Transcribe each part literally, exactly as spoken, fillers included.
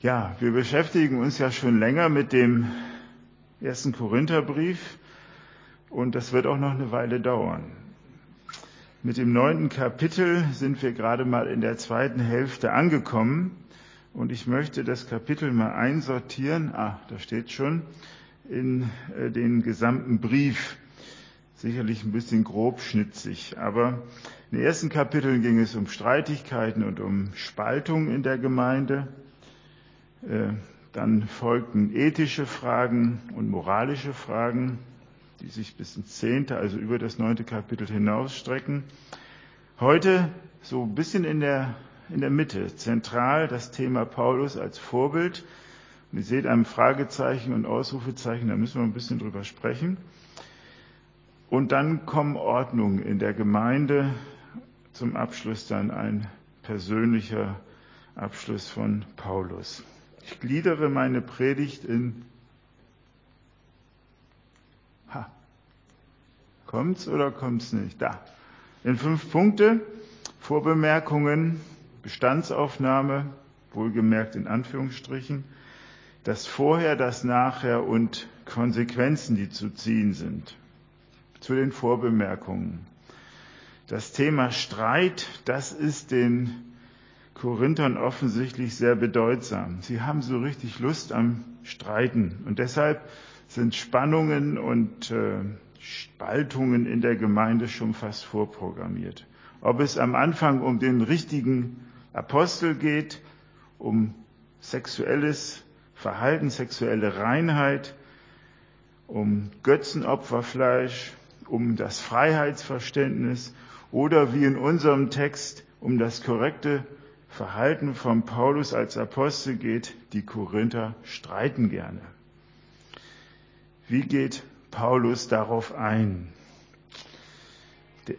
Ja, wir beschäftigen uns ja schon länger mit dem ersten Korintherbrief und das wird auch noch eine Weile dauern. Mit dem neunten Kapitel sind wir gerade mal in der zweiten Hälfte angekommen und ich möchte das Kapitel mal einsortieren, ah, da steht schon, in den gesamten Brief. Sicherlich ein bisschen grobschnitzig, aber in den ersten Kapiteln ging es um Streitigkeiten und um Spaltung in der Gemeinde. Dann folgten ethische Fragen und moralische Fragen, die sich bis ins zehnte, also über das neunte Kapitel hinausstrecken. Heute so ein bisschen in der, in der Mitte, zentral das Thema Paulus als Vorbild. Und ihr seht ein Fragezeichen und Ausrufezeichen, da müssen wir ein bisschen drüber sprechen. Und dann kommen Ordnungen in der Gemeinde, zum Abschluss dann ein persönlicher Abschluss von Paulus. Ich gliedere meine Predigt in, ha, kommt's oder kommt's nicht? Da. In fünf Punkte, Vorbemerkungen, Bestandsaufnahme, wohlgemerkt in Anführungsstrichen, das Vorher, das Nachher und Konsequenzen, die zu ziehen sind. Zu den Vorbemerkungen. Das Thema Streit, das ist den Korinthern offensichtlich sehr bedeutsam. Sie haben so richtig Lust am Streiten und deshalb sind Spannungen und äh, Spaltungen in der Gemeinde schon fast vorprogrammiert. Ob es am Anfang um den richtigen Apostel geht, um sexuelles Verhalten, sexuelle Reinheit, um Götzenopferfleisch, um das Freiheitsverständnis oder wie in unserem Text um das korrekte Verhalten von Paulus als Apostel geht, die Korinther streiten gerne. Wie geht Paulus darauf ein? De-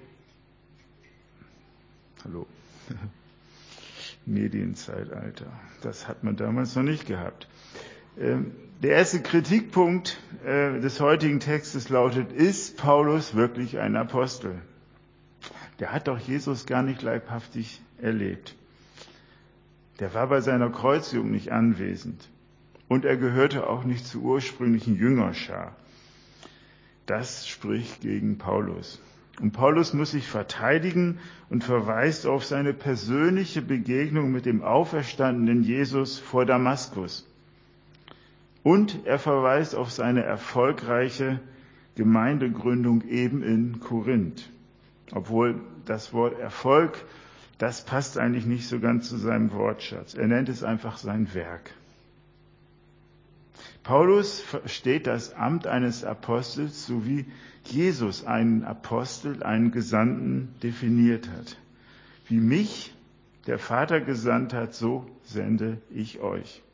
Hallo. Medienzeitalter. Das hat man damals noch nicht gehabt. Der erste Kritikpunkt des heutigen Textes lautet, ist Paulus wirklich ein Apostel? Der hat doch Jesus gar nicht leibhaftig erlebt. Der war bei seiner Kreuzigung nicht anwesend. Und er gehörte auch nicht zur ursprünglichen Jüngerschar. Das spricht gegen Paulus. Und Paulus muss sich verteidigen und verweist auf seine persönliche Begegnung mit dem auferstandenen Jesus vor Damaskus. Und er verweist auf seine erfolgreiche Gemeindegründung eben in Korinth. Obwohl das Wort Erfolg, das passt eigentlich nicht so ganz zu seinem Wortschatz. Er nennt es einfach sein Werk. Paulus versteht das Amt eines Apostels, so wie Jesus einen Apostel, einen Gesandten definiert hat. Wie mich der Vater gesandt hat, so sende ich euch.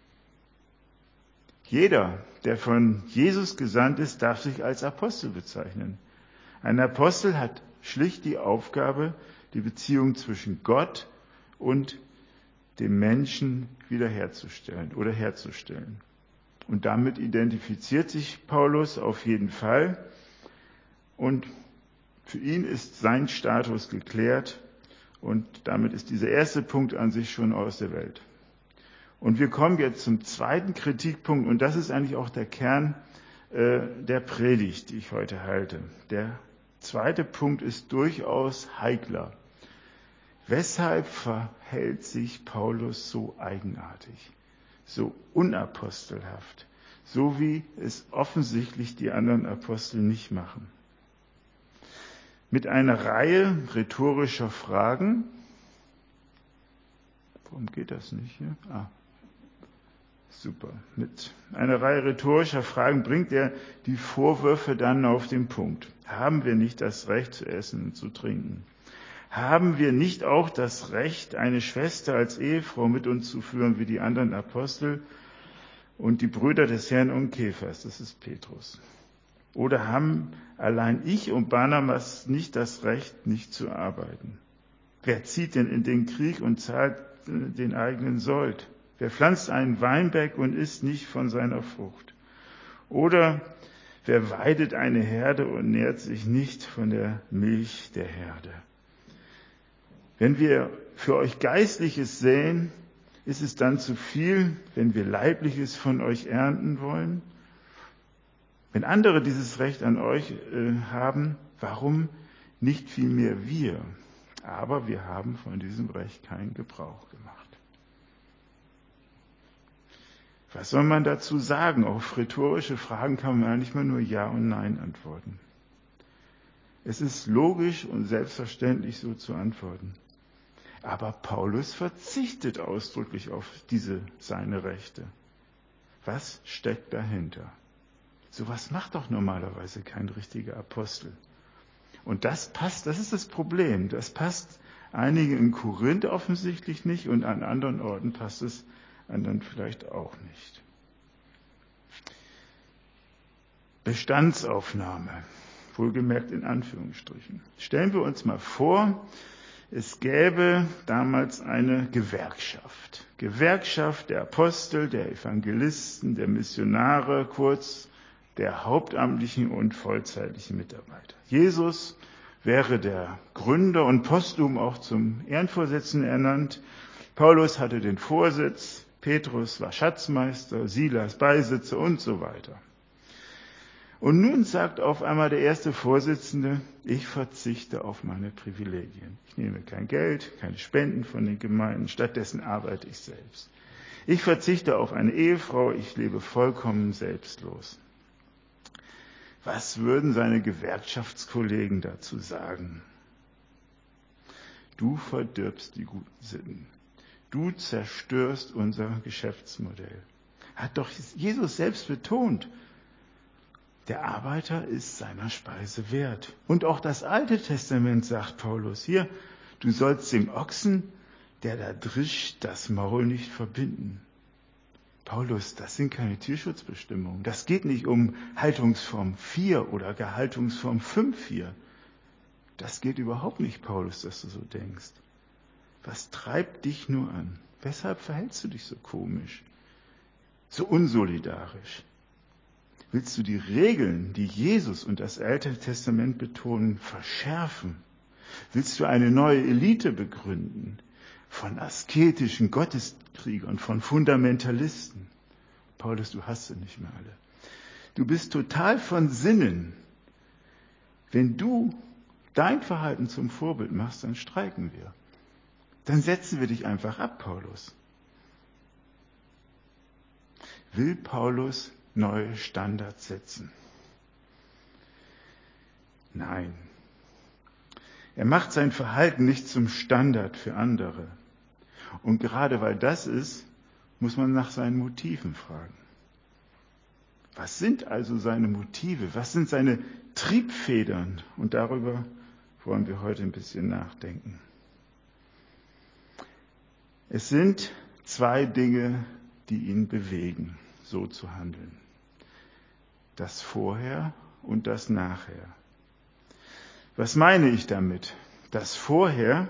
Jeder, der von Jesus gesandt ist, darf sich als Apostel bezeichnen. Ein Apostel hat schlicht die Aufgabe, die Beziehung zwischen Gott und dem Menschen wiederherzustellen oder herzustellen. Und damit identifiziert sich Paulus auf jeden Fall. Und für ihn ist sein Status geklärt. Und damit ist dieser erste Punkt an sich schon aus der Welt. Und wir kommen jetzt zum zweiten Kritikpunkt. Und das ist eigentlich auch der Kern äh, der Predigt, die ich heute halte. Der zweite Punkt ist durchaus heikler. Weshalb verhält sich Paulus so eigenartig, so unapostelhaft, so wie es offensichtlich die anderen Apostel nicht machen? Mit einer Reihe rhetorischer Fragen. Warum geht das nicht hier? Ah, super. Mit einer Reihe rhetorischer Fragen bringt er die Vorwürfe dann auf den Punkt. Haben wir nicht das Recht zu essen und zu trinken? Haben wir nicht auch das Recht, eine Schwester als Ehefrau mit uns zu führen wie die anderen Apostel und die Brüder des Herrn und Kephas? Das ist Petrus. Oder haben allein ich und Barnabas nicht das Recht, nicht zu arbeiten? Wer zieht denn in den Krieg und zahlt den eigenen Sold? Wer pflanzt einen Weinberg und isst nicht von seiner Frucht? Oder wer weidet eine Herde und nährt sich nicht von der Milch der Herde? Wenn wir für euch Geistliches säen, Ist es dann zu viel, wenn wir Leibliches von euch ernten wollen? Wenn andere dieses Recht an euch äh, haben, warum nicht vielmehr wir? Aber wir haben von diesem Recht keinen Gebrauch gemacht. Was soll man dazu sagen? Auf rhetorische Fragen kann man eigentlich mal nur Ja und Nein antworten. Es ist logisch und selbstverständlich so zu antworten. Aber Paulus verzichtet ausdrücklich auf diese seine Rechte. Was steckt dahinter? Sowas macht doch normalerweise kein richtiger Apostel. Und das passt, das ist das Problem. Das passt einigen in Korinth offensichtlich nicht und an anderen Orten passt es anderen vielleicht auch nicht. Bestandsaufnahme, wohlgemerkt in Anführungsstrichen. Stellen wir uns mal vor, es gäbe damals eine Gewerkschaft. Gewerkschaft der Apostel, der Evangelisten, der Missionare, kurz der hauptamtlichen und vollzeitlichen Mitarbeiter. Jesus wäre der Gründer und posthum auch zum Ehrenvorsitzenden ernannt. Paulus hatte den Vorsitz, Petrus war Schatzmeister, Silas Beisitzer und so weiter. Und nun sagt auf einmal der erste Vorsitzende, ich verzichte auf meine Privilegien. Ich nehme kein Geld, keine Spenden von den Gemeinden, stattdessen arbeite ich selbst. Ich verzichte auf eine Ehefrau, ich lebe vollkommen selbstlos. Was würden seine Gewerkschaftskollegen dazu sagen? Du verdirbst die guten Sitten. Du zerstörst unser Geschäftsmodell. Hat doch Jesus selbst betont. Der Arbeiter ist seiner Speise wert. Und auch das Alte Testament sagt Paulus hier, du sollst dem Ochsen, der da drischt, das Maul nicht verbinden. Paulus, das sind keine Tierschutzbestimmungen. Das geht nicht um Haltungsform vier oder gar Haltungsform fünf hier. Das geht überhaupt nicht, Paulus, dass du so denkst. Was treibt dich nur an? Weshalb verhältst du dich so komisch, so unsolidarisch? Willst du die Regeln, die Jesus und das Alte Testament betonen, verschärfen? Willst du eine neue Elite begründen von asketischen Gotteskriegern, von Fundamentalisten? Paulus, du hast sie nicht mehr alle. Du bist total von Sinnen. Wenn du dein Verhalten zum Vorbild machst, dann streiken wir. Dann setzen wir dich einfach ab, Paulus. Will Paulus neue Standards setzen? Nein. Er macht sein Verhalten nicht zum Standard für andere. Und gerade weil das ist, muss man nach seinen Motiven fragen. Was sind also seine Motive? Was sind seine Triebfedern? Und darüber wollen wir heute ein bisschen nachdenken. Es sind zwei Dinge, die ihn bewegen, so zu handeln. Das Vorher und das Nachher. Was meine ich damit? Das Vorher,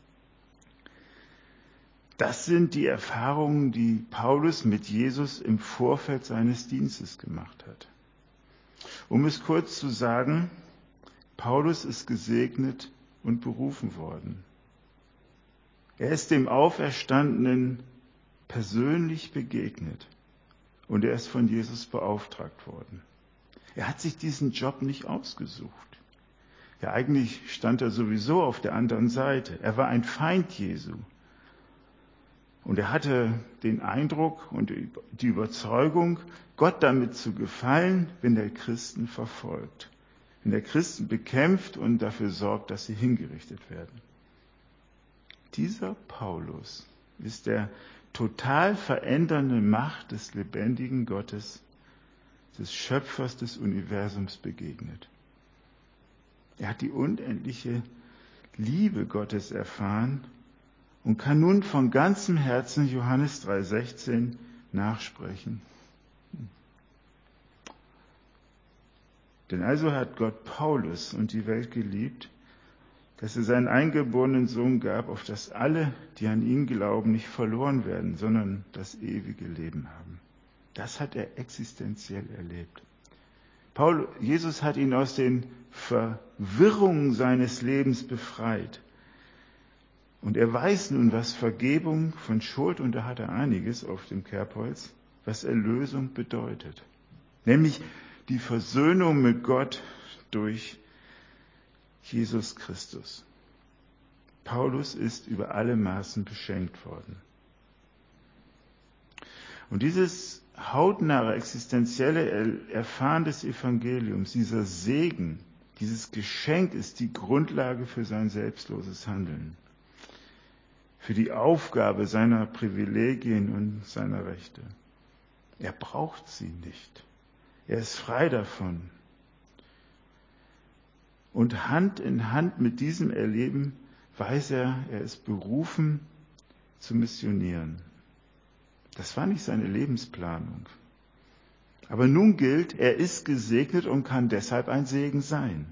das sind die Erfahrungen, die Paulus mit Jesus im Vorfeld seines Dienstes gemacht hat. Um es kurz zu sagen, Paulus ist gesegnet und berufen worden. Er ist dem Auferstandenen persönlich begegnet und er ist von Jesus beauftragt worden. Er hat sich diesen Job nicht ausgesucht. Ja, eigentlich stand er sowieso auf der anderen Seite. Er war ein Feind Jesu. Und er hatte den Eindruck und die Überzeugung, Gott damit zu gefallen, wenn der Christen verfolgt. Wenn der Christen bekämpft und dafür sorgt, dass sie hingerichtet werden. Dieser Paulus ist der total verändernde Macht des lebendigen Gottes, des Schöpfers des Universums begegnet. Er hat die unendliche Liebe Gottes erfahren und kann nun von ganzem Herzen Johannes drei sechzehn nachsprechen. Denn also hat Gott Paulus und die Welt geliebt, dass er seinen eingeborenen Sohn gab, auf dass alle, die an ihn glauben, nicht verloren werden, sondern das ewige Leben haben. Das hat er existenziell erlebt. Paul, Jesus hat ihn aus den Verwirrungen seines Lebens befreit. Und er weiß nun, was Vergebung von Schuld, und da hat er einiges auf dem Kerbholz, was Erlösung bedeutet. Nämlich die Versöhnung mit Gott durch Jesus Christus. Paulus ist über alle Maßen beschenkt worden. Und dieses hautnahe, existenzielle Erfahren des Evangeliums, dieser Segen, dieses Geschenk ist die Grundlage für sein selbstloses Handeln, für die Aufgabe seiner Privilegien und seiner Rechte. Er braucht sie nicht. Er ist frei davon. Und Hand in Hand mit diesem Erleben weiß er, er ist berufen zu missionieren. Das war nicht seine Lebensplanung. Aber nun gilt, er ist gesegnet und kann deshalb ein Segen sein.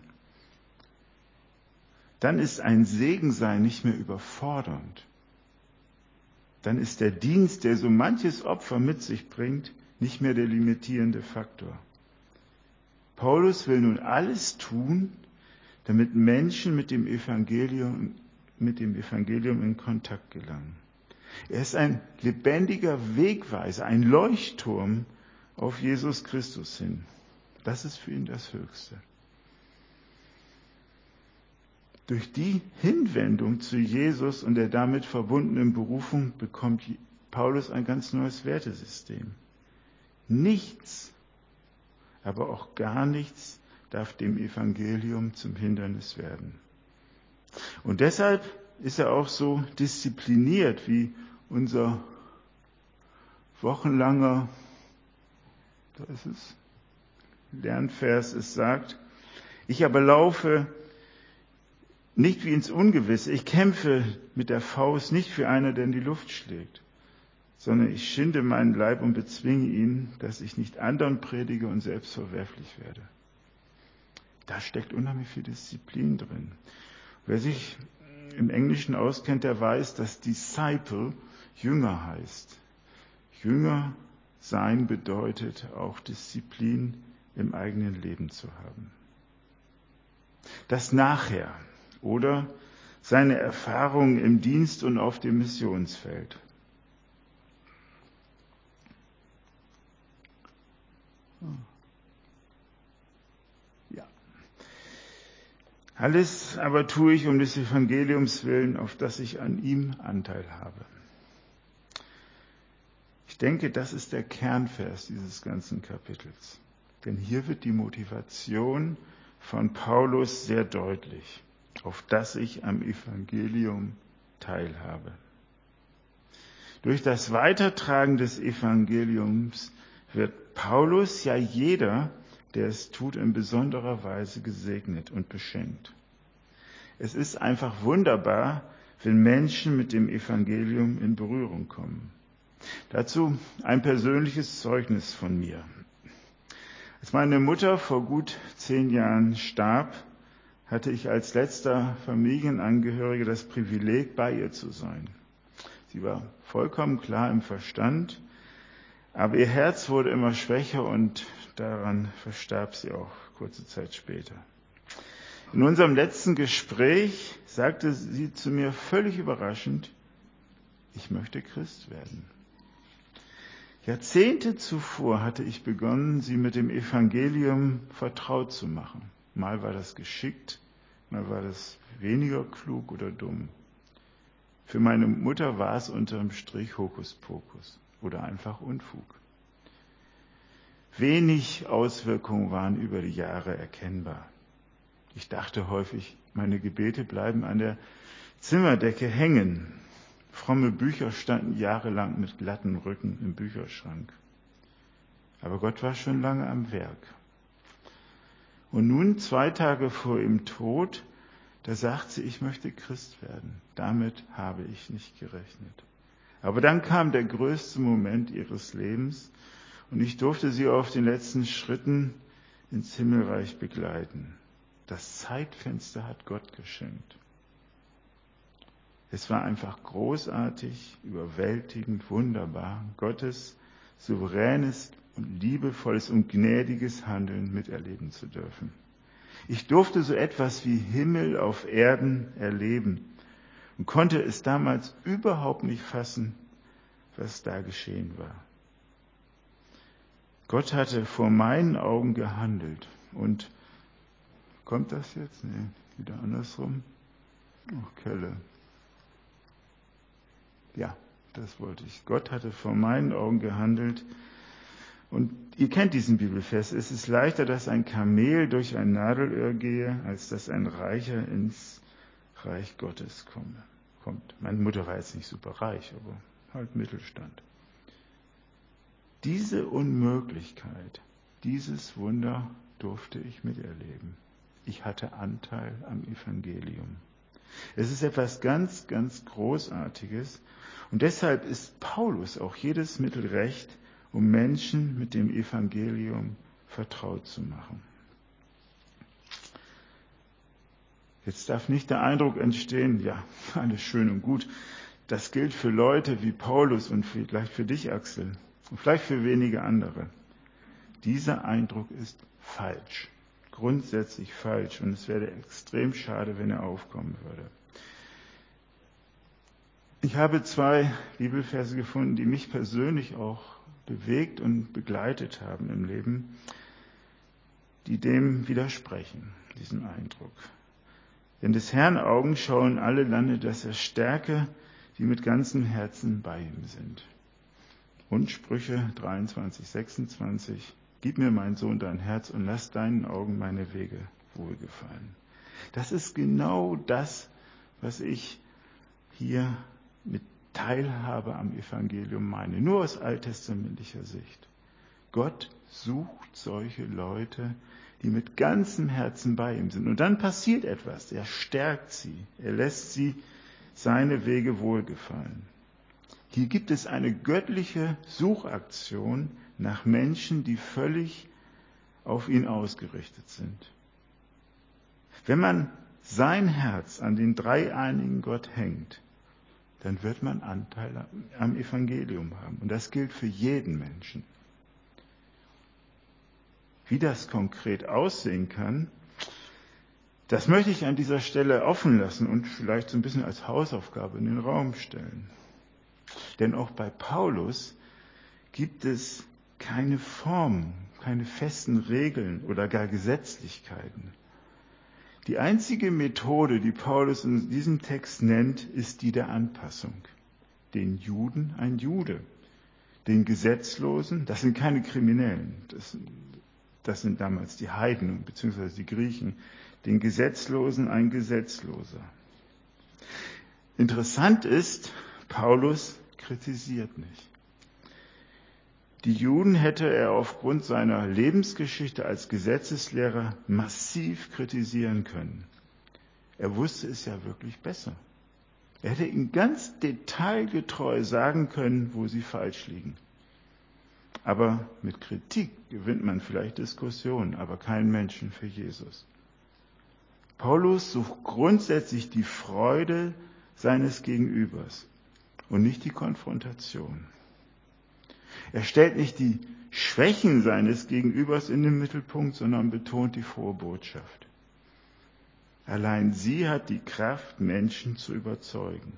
Dann ist ein Segen sein nicht mehr überfordernd. Dann ist der Dienst, der so manches Opfer mit sich bringt, nicht mehr der limitierende Faktor. Paulus will nun alles tun, damit Menschen mit dem Evangelium, mit dem Evangelium in Kontakt gelangen. Er ist ein lebendiger Wegweiser, ein Leuchtturm auf Jesus Christus hin. Das ist für ihn das Höchste. Durch die Hinwendung zu Jesus und der damit verbundenen Berufung bekommt Paulus ein ganz neues Wertesystem. Nichts, aber auch gar nichts darf dem Evangelium zum Hindernis werden. Und deshalb ist er auch so diszipliniert, wie unser wochenlanger, da ist es, Lernvers es sagt. Ich aber laufe nicht wie ins Ungewisse. Ich kämpfe mit der Faust nicht für einer, der in die Luft schlägt, sondern ich schinde meinen Leib und bezwinge ihn, dass ich nicht anderen predige und selbst verwerflich werde. Da steckt unheimlich viel Disziplin drin. Wer sich im Englischen auskennt, der weiß, dass Disciple Jünger heißt. Jünger sein bedeutet auch Disziplin im eigenen Leben zu haben. Das Nachher oder seine Erfahrungen im Dienst und auf dem Missionsfeld. Ja. Alles aber tue ich um des Evangeliums willen, auf das ich an ihm Anteil habe. Ich denke, das ist der Kernvers dieses ganzen Kapitels. Denn hier wird die Motivation von Paulus sehr deutlich, auf das ich am Evangelium teilhabe. Durch das Weitertragen des Evangeliums wird Paulus, ja jeder, der es tut, in besonderer Weise gesegnet und beschenkt. Es ist einfach wunderbar, wenn Menschen mit dem Evangelium in Berührung kommen. Dazu ein persönliches Zeugnis von mir. Als meine Mutter vor gut zehn Jahren starb, hatte ich als letzter Familienangehöriger das Privileg, bei ihr zu sein. Sie war vollkommen klar im Verstand, aber ihr Herz wurde immer schwächer und daran verstarb sie auch kurze Zeit später. In unserem letzten Gespräch sagte sie zu mir völlig überraschend, ich möchte Christ werden. Jahrzehnte zuvor hatte ich begonnen, sie mit dem Evangelium vertraut zu machen. Mal war das geschickt, mal war das weniger klug oder dumm. Für meine Mutter war es unterm Strich Hokuspokus oder einfach Unfug. Wenig Auswirkungen waren über die Jahre erkennbar. Ich dachte häufig, meine Gebete bleiben an der Zimmerdecke hängen. Fromme Bücher standen jahrelang mit glatten Rücken im Bücherschrank. Aber Gott war schon lange am Werk. Und nun, zwei Tage vor ihrem Tod, da sagt sie, ich möchte Christ werden. Damit habe ich nicht gerechnet. Aber dann kam der größte Moment ihres Lebens und ich durfte sie auf den letzten Schritten ins Himmelreich begleiten. Das Zeitfenster hat Gott geschenkt. Es war einfach großartig, überwältigend, wunderbar, Gottes souveränes und liebevolles und gnädiges Handeln miterleben zu dürfen. Ich durfte so etwas wie Himmel auf Erden erleben. und konnte es damals überhaupt nicht fassen, was da geschehen war. Gott hatte vor meinen Augen gehandelt. Und kommt das jetzt? Nee, wieder andersrum. Ach, Kölle. Ja, das wollte ich. Gott hatte vor meinen Augen gehandelt. Und ihr kennt diesen Bibelvers. Es ist leichter, dass ein Kamel durch ein Nadelöhr gehe, als dass ein Reicher ins Reich Gottes komme, kommt. Meine Mutter war jetzt nicht super reich, aber halt Mittelstand. Diese Unmöglichkeit, dieses Wunder durfte ich miterleben. Ich hatte Anteil am Evangelium. Es ist etwas ganz, ganz Großartiges. Und deshalb ist Paulus auch jedes Mittel recht, um Menschen mit dem Evangelium vertraut zu machen. Jetzt darf nicht der Eindruck entstehen, ja, alles schön und gut. Das gilt für Leute wie Paulus und vielleicht für dich, Axel, und vielleicht für wenige andere. Dieser Eindruck ist falsch, grundsätzlich falsch, und es wäre extrem schade, wenn er aufkommen würde. Ich habe zwei Bibelverse gefunden, die mich persönlich auch bewegt und begleitet haben im Leben, die dem widersprechen, diesem Eindruck. Denn des Herrn Augen schauen alle Lande, dass er stärke, die mit ganzem Herzen bei ihm sind. Und Sprüche dreiundzwanzig, sechsundzwanzig, gib mir, mein Sohn, dein Herz und lass deinen Augen meine Wege wohlgefallen. Das ist genau das, was ich hier mit Teilhabe am Evangelium meine, nur aus alttestamentlicher Sicht. Gott sucht solche Leute, die mit ganzem Herzen bei ihm sind. Und dann passiert etwas. Er stärkt sie. Er lässt sie seine Wege wohlgefallen. Hier gibt es eine göttliche Suchaktion nach Menschen, die völlig auf ihn ausgerichtet sind. Wenn man sein Herz an den dreieinigen Gott hängt, dann wird man Anteil am Evangelium haben. Und das gilt für jeden Menschen. Wie das konkret aussehen kann, das möchte ich an dieser Stelle offen lassen und vielleicht so ein bisschen als Hausaufgabe in den Raum stellen. Denn auch bei Paulus gibt es keine Formen, keine festen Regeln oder gar Gesetzlichkeiten. Die einzige Methode, die Paulus in diesem Text nennt, ist die der Anpassung. Den Juden ein Jude, den Gesetzlosen, das sind keine Kriminellen, das, das sind damals die Heiden bzw. die Griechen, den Gesetzlosen ein Gesetzloser. Interessant ist, Paulus kritisiert nicht. Die Juden hätte er aufgrund seiner Lebensgeschichte als Gesetzeslehrer massiv kritisieren können. Er wusste es ja wirklich besser. Er hätte ihnen ganz detailgetreu sagen können, wo sie falsch liegen. Aber mit Kritik gewinnt man vielleicht Diskussionen, aber keinen Menschen für Jesus. Paulus sucht grundsätzlich die Freude seines Gegenübers und nicht die Konfrontation. Er stellt nicht die Schwächen seines Gegenübers in den Mittelpunkt, sondern betont die frohe Botschaft. Allein sie hat die Kraft, Menschen zu überzeugen.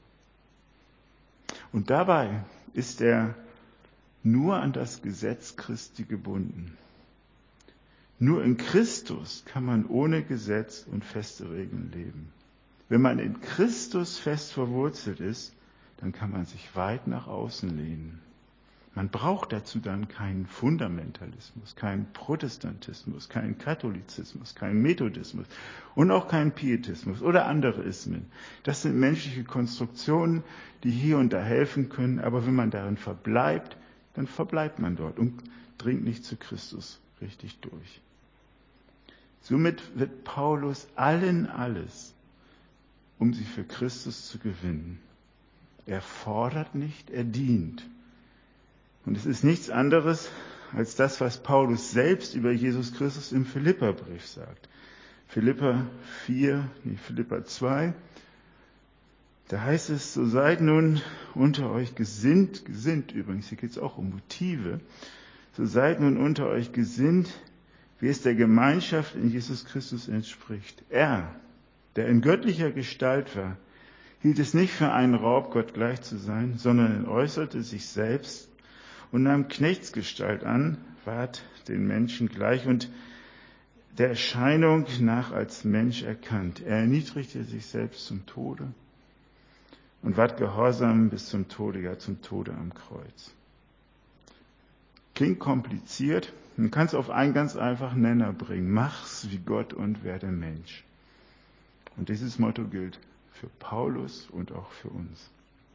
Und dabei ist er nur an das Gesetz Christi gebunden. Nur in Christus kann man ohne Gesetz und feste Regeln leben. Wenn man in Christus fest verwurzelt ist, dann kann man sich weit nach außen lehnen. Man braucht dazu dann keinen Fundamentalismus, keinen Protestantismus, keinen Katholizismus, keinen Methodismus und auch keinen Pietismus oder andere Ismen. Das sind menschliche Konstruktionen, die hier und da helfen können, aber wenn man darin verbleibt, dann verbleibt man dort und dringt nicht zu Christus richtig durch. Somit wird Paulus allen alles, um sie für Christus zu gewinnen. Er fordert nicht, er dient. Und es ist nichts anderes als das, was Paulus selbst über Jesus Christus im Philipperbrief sagt. Philipper vier, nee, Philipper zwei. Da heißt es, so seid nun unter euch gesinnt, gesinnt übrigens, hier geht es auch um Motive, so seid nun unter euch gesinnt, wie es der Gemeinschaft in Jesus Christus entspricht. Er, der in göttlicher Gestalt war, hielt es nicht für einen Raub, Gott gleich zu sein, sondern er äußerte sich selbst und nahm Knechtsgestalt an, ward den Menschen gleich und der Erscheinung nach als Mensch erkannt. Er erniedrigte sich selbst zum Tode und ward gehorsam bis zum Tode, ja zum Tode am Kreuz. Klingt kompliziert, man kann es auf einen ganz einfachen Nenner bringen. Mach's wie Gott und werde Mensch. Und dieses Motto gilt für Paulus und auch für uns.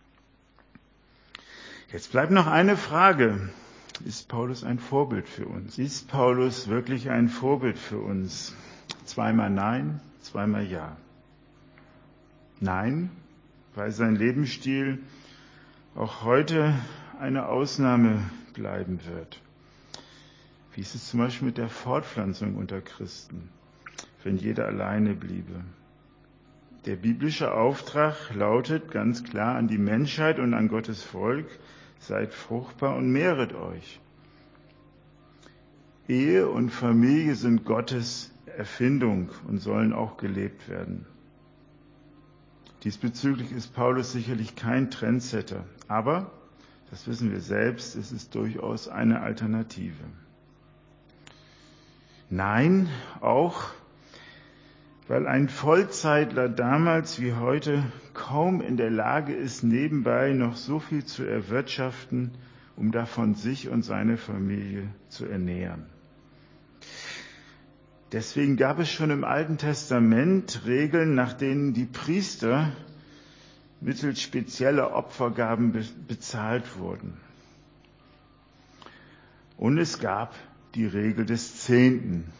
Jetzt bleibt noch eine Frage. Ist Paulus ein Vorbild für uns? Ist Paulus wirklich ein Vorbild für uns? Zweimal nein, zweimal ja. Nein, weil sein Lebensstil auch heute eine Ausnahme bleiben wird. Wie ist es zum Beispiel mit der Fortpflanzung unter Christen, wenn jeder alleine bliebe? Der biblische Auftrag lautet ganz klar an die Menschheit und an Gottes Volk: Seid fruchtbar und mehret euch. Ehe und Familie sind Gottes Erfindung und sollen auch gelebt werden. Diesbezüglich ist Paulus sicherlich kein Trendsetter, aber, das wissen wir selbst, es ist durchaus eine Alternative. Nein, auch weil ein Vollzeitler damals wie heute kaum in der Lage ist, nebenbei noch so viel zu erwirtschaften, um davon sich und seine Familie zu ernähren. Deswegen gab es schon im Alten Testament Regeln, nach denen die Priester mittels spezieller Opfergaben be- bezahlt wurden. Und es gab die Regel des Zehnten.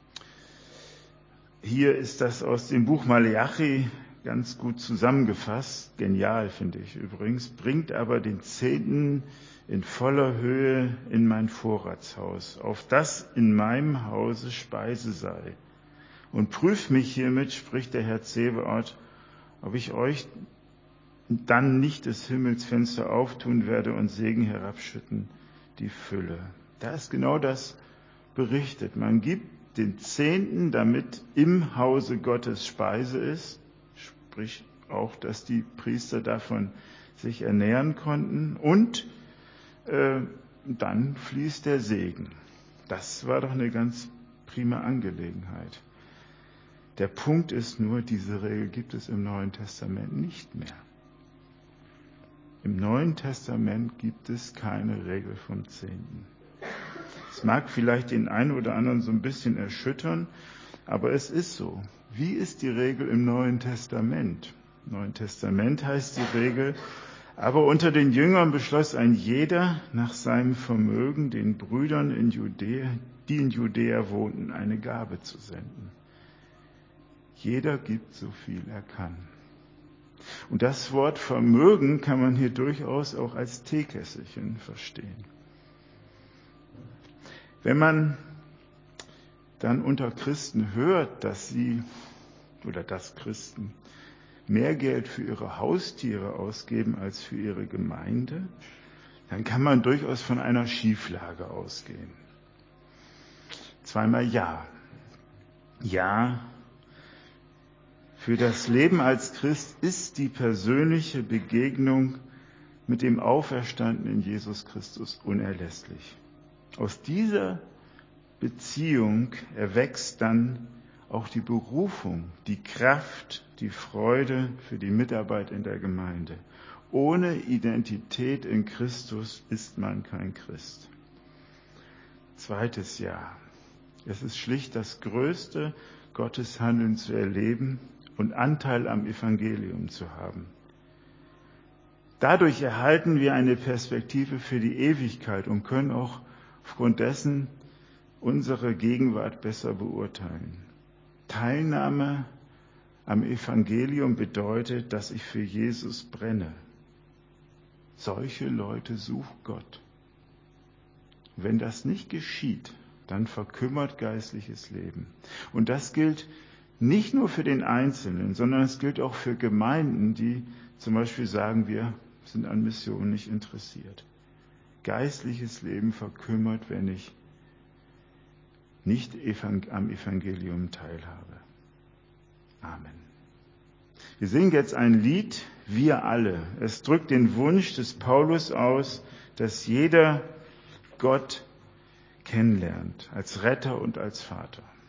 Hier ist das aus dem Buch Maleachi ganz gut zusammengefasst. Genial, finde ich übrigens. Bringt aber den Zehnten in voller Höhe in mein Vorratshaus, auf das in meinem Hause Speise sei. Und prüft mich hiermit, spricht der Herr Zebaoth, ob ich euch dann nicht des Himmels Fenster auftun werde und Segen herabschütten, die Fülle. Da ist genau das berichtet. Man gibt den Zehnten, damit im Hause Gottes Speise ist, sprich auch, dass die Priester davon sich ernähren konnten, und äh, dann fließt der Segen. Das war doch eine ganz prima Angelegenheit. Der Punkt ist nur, diese Regel gibt es im Neuen Testament nicht mehr. Im Neuen Testament gibt es keine Regel vom Zehnten. Es mag vielleicht den einen oder anderen so ein bisschen erschüttern, aber es ist so. Wie ist die Regel im Neuen Testament? Im Neuen Testament heißt die Regel: Aber unter den Jüngern beschloss ein jeder nach seinem Vermögen, den Brüdern in Judäa, die in Judäa wohnten, eine Gabe zu senden. Jeder gibt so viel er kann. Und das Wort Vermögen kann man hier durchaus auch als Teekesselchen verstehen. Wenn man dann unter Christen hört, dass sie oder dass Christen mehr Geld für ihre Haustiere ausgeben als für ihre Gemeinde, dann kann man durchaus von einer Schieflage ausgehen. Zweimal ja. Ja, für das Leben als Christ ist die persönliche Begegnung mit dem auferstandenen Jesus Christus unerlässlich. Aus dieser Beziehung erwächst dann auch die Berufung, die Kraft, die Freude für die Mitarbeit in der Gemeinde. Ohne Identität in Christus ist man kein Christ. Zweites Ja. Es ist schlicht das größte Gotteshandeln zu erleben und Anteil am Evangelium zu haben. Dadurch erhalten wir eine Perspektive für die Ewigkeit und können auch aufgrund dessen unsere Gegenwart besser beurteilen. Teilnahme am Evangelium bedeutet, dass ich für Jesus brenne. Solche Leute sucht Gott. Wenn das nicht geschieht, dann verkümmert geistliches Leben. Und das gilt nicht nur für den Einzelnen, sondern es gilt auch für Gemeinden, die zum Beispiel sagen, wir sind an Missionen nicht interessiert. Geistliches Leben verkümmert, wenn ich nicht am Evangelium teilhabe. Amen. Wir singen jetzt ein Lied, wir alle. Es drückt den Wunsch des Paulus aus, dass jeder Gott kennenlernt, als Retter und als Vater.